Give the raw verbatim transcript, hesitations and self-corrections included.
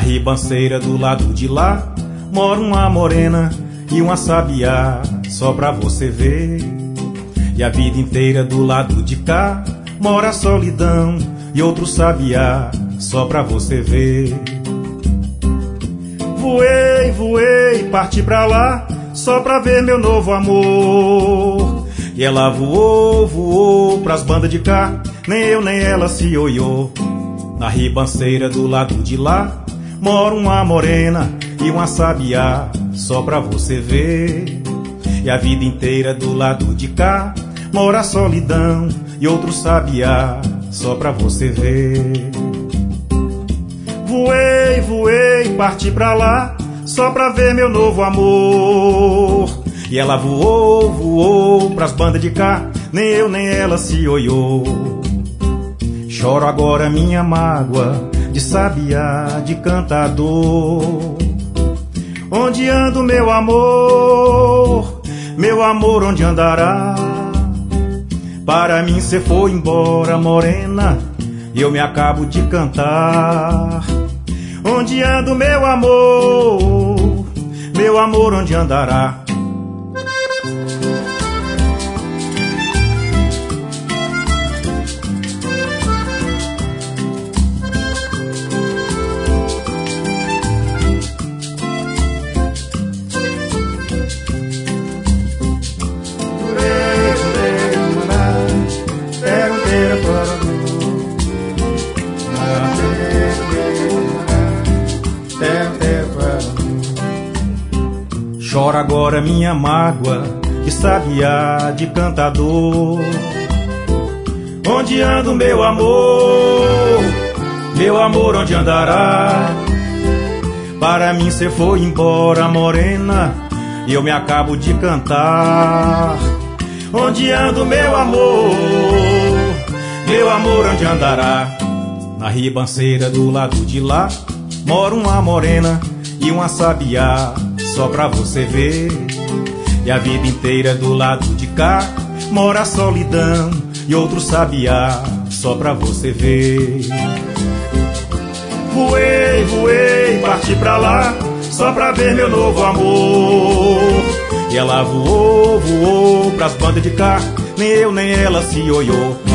ribanceira do lado de lá mora uma morena e uma sabiá, só pra você ver. E a vida inteira do lado de cá mora a solidão e outro sabiá, só pra você ver. Voei, voei, parti pra lá, só pra ver meu novo amor. E ela voou, voou pras bandas de cá, nem eu nem ela se olhou. Na ribanceira do lado de lá mora uma morena e uma sabiá, só pra você ver. E a vida inteira do lado de cá mora a solidão e outro sabiá, só pra você ver. Voei, voei, parti pra lá, só pra ver meu novo amor. E ela voou, voou pras bandas de cá, nem eu nem ela se olhou. Choro agora minha mágoa de sabiá, de cantador. Onde anda o meu amor? Meu amor, onde andará? Para mim cê foi embora, morena, e eu me acabo de cantar. Onde anda o meu amor? Meu amor, onde andará? Chora agora minha mágoa de sabiá, de cantador. Onde anda o meu amor? Meu amor, onde andará? Para mim cê foi embora, morena, e eu me acabo de cantar. Onde anda o meu amor? Meu amor, onde andará? Na ribanceira do lado de lá mora uma morena e uma sabiá, só pra você ver. E a vida inteira do lado de cá mora a solidão e outro sabiá, só pra você ver. Voei, voei, parti pra lá, só pra ver meu novo amor. E ela voou, voou pras bandas de cá, nem eu nem ela se olhou.